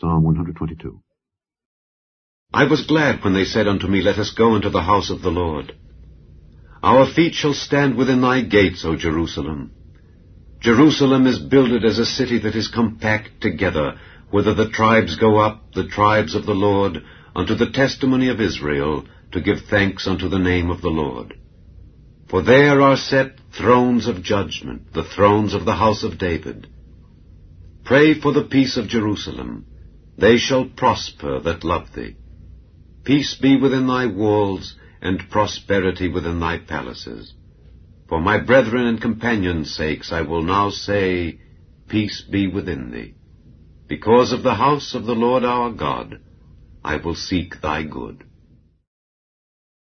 Psalm 122. I was glad when they said unto me, Let us go into the house of the Lord. Our feet shall stand within thy gates, O Jerusalem. Jerusalem is builded as a city that is compact together, whither the tribes go up, the tribes of the Lord, unto the testimony of Israel, to give thanks unto the name of the Lord. For there are set thrones of judgment, the thrones of the house of David. Pray for the peace of Jerusalem. They shall prosper that love thee. Peace be within thy walls, and prosperity within thy palaces. For my brethren and companions' sakes I will now say, Peace be within thee. Because of the house of the Lord our God, I will seek thy good.